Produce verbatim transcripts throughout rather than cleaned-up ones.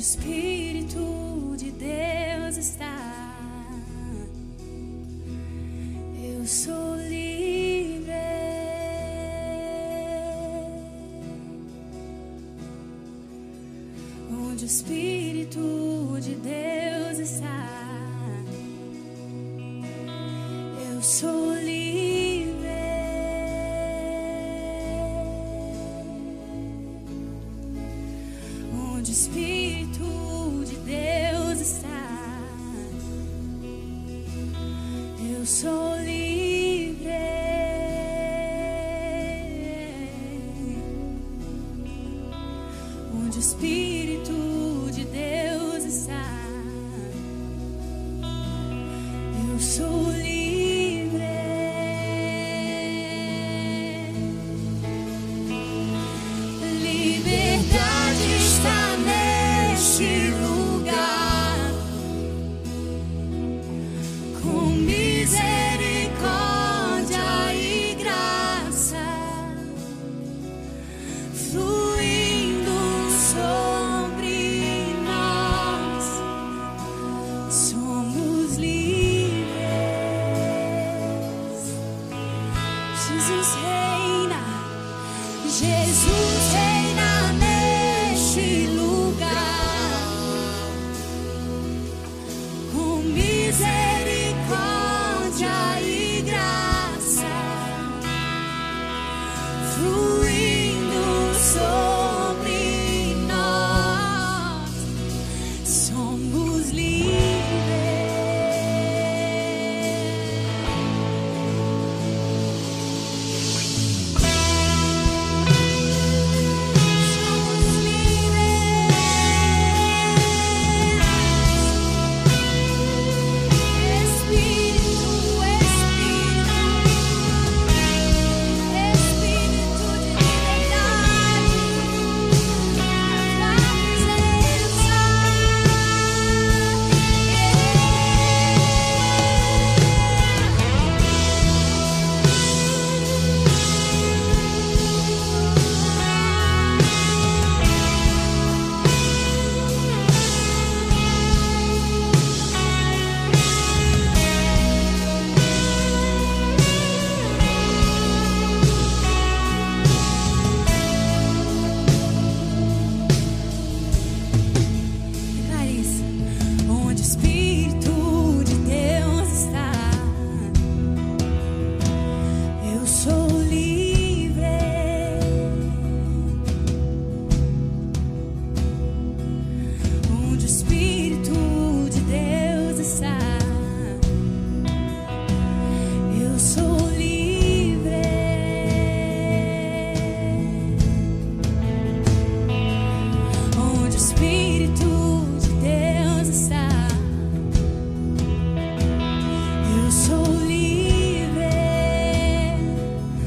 onde o Espírito de Deus está, eu sou livre. Onde o Espírito de Deus está, eu sou livre. Onde o Espírito de Deus está, eu sou livre. Onde o Espírito de Deus está, eu sou livre. Liberdade está neste lugar, com misericórdia e graça fluindo sobre nós. Somos livres. Jesus reina, Jesus reina neste lugar, com misericórdia e graça fluindo sobre nós. Somos livres. Onde o Espírito de Deus está, eu sou livre. Onde o Espírito de Deus está, eu sou livre. Onde o Espírito de Deus está, eu sou livre.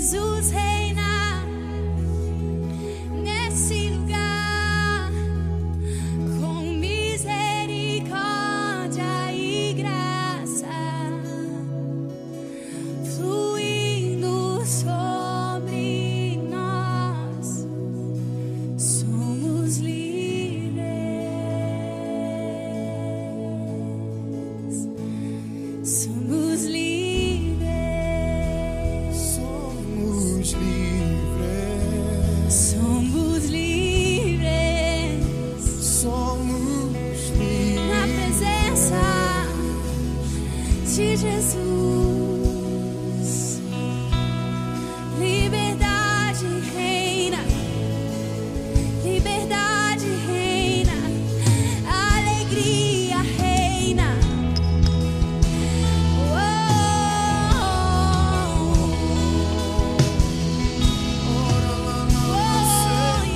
Jesus reina nesse lugar, com misericórdia e graça fluindo sobre nós. Somos livres, somos livres, Somos livres, somos livres somos livres. na presença de Jesus. Liberdade reina, liberdade reina, alegria reina. Oh, oh,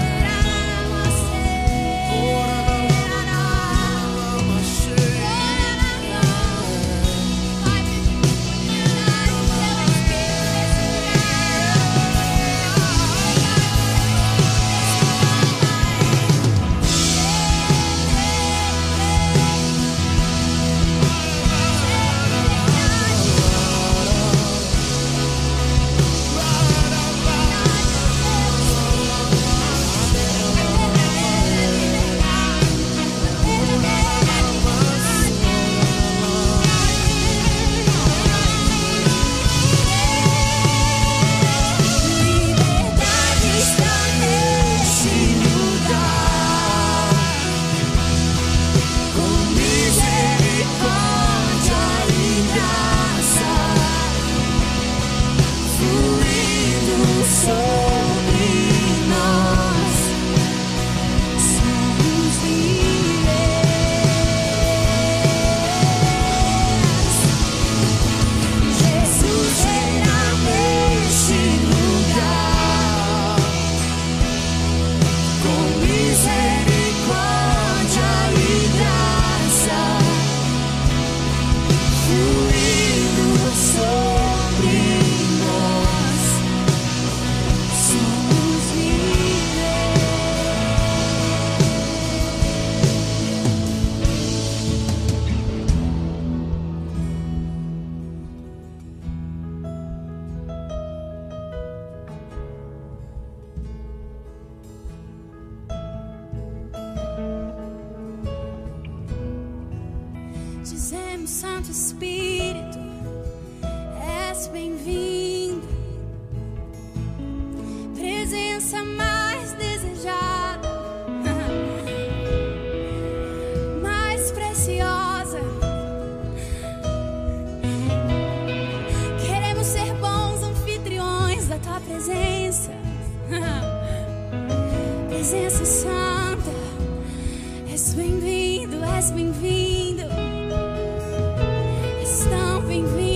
liberdade está neste lugar, com misericórdia e graça fluindo sobre nós. Somos livres. Jesus reina neste lugar, com misericórdia e graça fluindo sobre nós. Somos livres. Dizemos, Santo Espírito, és bem-vindo, presença mais desejada, mais preciosa. Queremos ser bons anfitriões da tua presença. Presença santa, és bem-vindo, és bem-vindo, és tão bem-vindo.